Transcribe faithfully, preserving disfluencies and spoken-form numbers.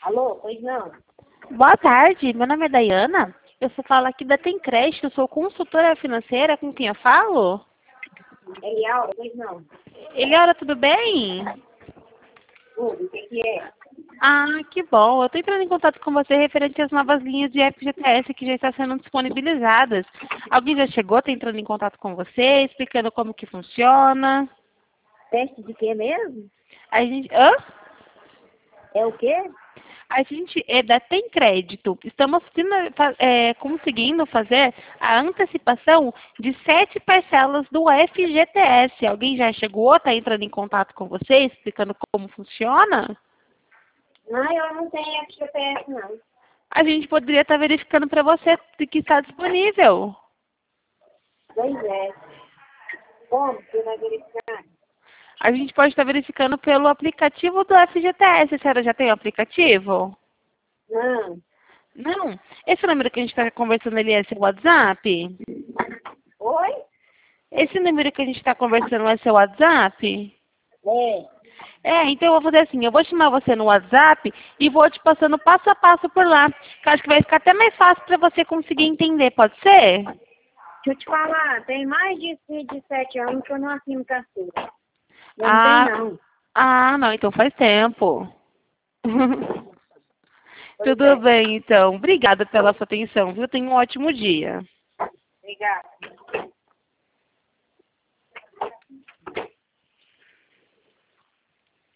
Alô, pois não. Boa tarde, meu nome é Dayana. Eu sou falo aqui da Tem Crédito, eu sou consultora financeira, com quem eu falo? Eliaura, pois não. Eliora, tudo bem? Tudo, o que que é? Ah, que bom. Eu estou entrando em contato com você referente às novas linhas de F G T S que já estão sendo disponibilizadas. Alguém já chegou, está entrando em contato com você, explicando como que funciona? Teste de quê mesmo? A gente... Hã? É o quê? A gente é da Tem Crédito. Estamos fina- fa- é, conseguindo fazer a antecipação de sete parcelas do F G T S. Alguém já chegou, está entrando em contato com você, explicando como funciona? Não, eu não tenho F G T S, não. A gente poderia estar verificando para você de que está disponível. Pois é. Como você vai verificar? A gente pode estar verificando pelo aplicativo do F G T S. A senhora já tem o aplicativo? Não. Não. Esse número que a gente está conversando ali é seu WhatsApp? Oi? Esse número que a gente está conversando é seu WhatsApp? É. É, então eu vou fazer assim, eu vou chamar você no WhatsApp e vou te passando passo a passo por lá. Que eu acho que vai ficar até mais fácil para você conseguir entender, pode ser? Deixa eu te falar, tem mais de, de sete anos que eu não assino carteira. Eu não Ah, tenho, não. ah, não, então faz tempo. Pois Tudo é. bem, então. Obrigada pela sua atenção, viu? Tenha um ótimo dia. Obrigada.